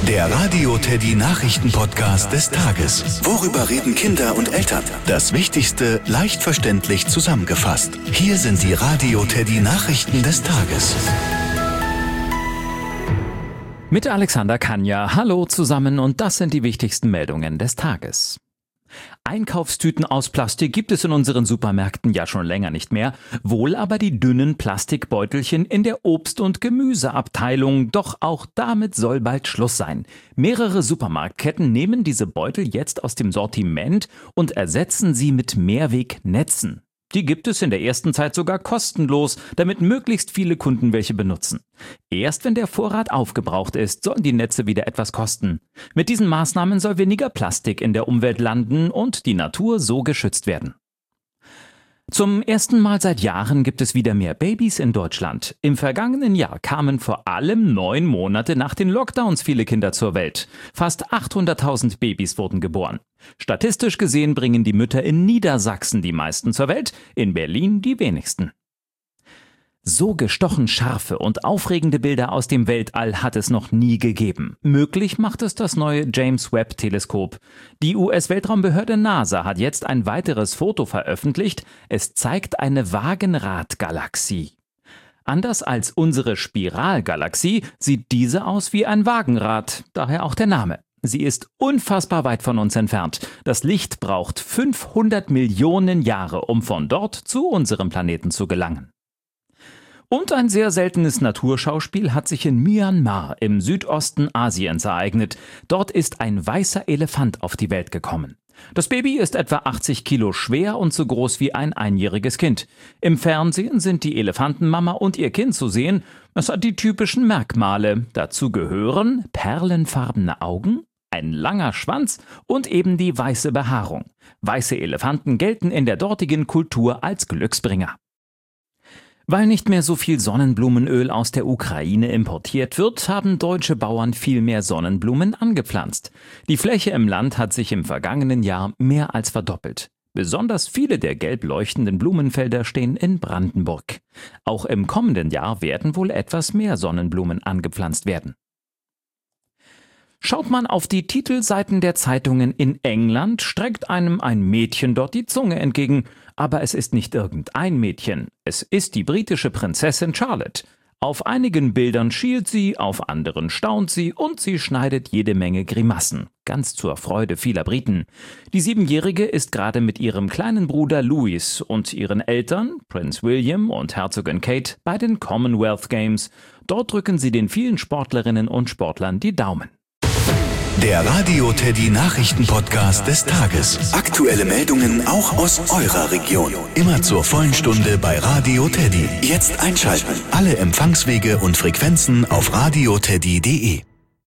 Der Radio Teddy Nachrichten-Podcast des Tages. Worüber reden Kinder und Eltern? Das Wichtigste leicht verständlich zusammengefasst. Hier sind die Radio Teddy Nachrichten des Tages. Mit Alexander Kanja. Hallo zusammen und das sind die wichtigsten Meldungen des Tages. Einkaufstüten aus Plastik gibt es in unseren Supermärkten ja schon länger nicht mehr, wohl aber die dünnen Plastikbeutelchen in der Obst- und Gemüseabteilung, doch auch damit soll bald Schluss sein. Mehrere Supermarktketten nehmen diese Beutel jetzt aus dem Sortiment und ersetzen sie mit Mehrwegnetzen. Die gibt es in der ersten Zeit sogar kostenlos, damit möglichst viele Kunden welche benutzen. Erst wenn der Vorrat aufgebraucht ist, sollen die Netze wieder etwas kosten. Mit diesen Maßnahmen soll weniger Plastik in der Umwelt landen und die Natur so geschützt werden. Zum ersten Mal seit Jahren gibt es wieder mehr Babys in Deutschland. Im vergangenen Jahr kamen vor allem 9 Monate nach den Lockdowns viele Kinder zur Welt. Fast 800.000 Babys wurden geboren. Statistisch gesehen bringen die Mütter in Niedersachsen die meisten zur Welt, in Berlin die wenigsten. So gestochen scharfe und aufregende Bilder aus dem Weltall hat es noch nie gegeben. Möglich macht es das neue James-Webb-Teleskop. Die US-Weltraumbehörde NASA hat jetzt ein weiteres Foto veröffentlicht. Es zeigt eine Wagenradgalaxie. Anders als unsere Spiralgalaxie sieht diese aus wie ein Wagenrad, daher auch der Name. Sie ist unfassbar weit von uns entfernt. Das Licht braucht 500 Millionen Jahre, um von dort zu unserem Planeten zu gelangen. Und ein sehr seltenes Naturschauspiel hat sich in Myanmar im Südosten Asiens ereignet. Dort ist ein weißer Elefant auf die Welt gekommen. Das Baby ist etwa 80 Kilo schwer und so groß wie ein einjähriges Kind. Im Fernsehen sind die Elefantenmama und ihr Kind zu sehen. Es hat die typischen Merkmale. Dazu gehören perlenfarbene Augen, ein langer Schwanz und eben die weiße Behaarung. Weiße Elefanten gelten in der dortigen Kultur als Glücksbringer. Weil nicht mehr so viel Sonnenblumenöl aus der Ukraine importiert wird, haben deutsche Bauern viel mehr Sonnenblumen angepflanzt. Die Fläche im Land hat sich im vergangenen Jahr mehr als verdoppelt. Besonders viele der gelb leuchtenden Blumenfelder stehen in Brandenburg. Auch im kommenden Jahr werden wohl etwas mehr Sonnenblumen angepflanzt werden. Schaut man auf die Titelseiten der Zeitungen in England, streckt einem ein Mädchen dort die Zunge entgegen. Aber es ist nicht irgendein Mädchen. Es ist die britische Prinzessin Charlotte. Auf einigen Bildern schielt sie, auf anderen staunt sie und sie schneidet jede Menge Grimassen. Ganz zur Freude vieler Briten. Die 7-Jährige ist gerade mit ihrem kleinen Bruder Louis und ihren Eltern, Prinz William und Herzogin Kate, bei den Commonwealth Games. Dort drücken sie den vielen Sportlerinnen und Sportlern die Daumen. Der Radio Teddy Nachrichten-Podcast des Tages. Aktuelle Meldungen auch aus eurer Region. Immer zur vollen Stunde bei Radio Teddy. Jetzt einschalten. Alle Empfangswege und Frequenzen auf radioteddy.de.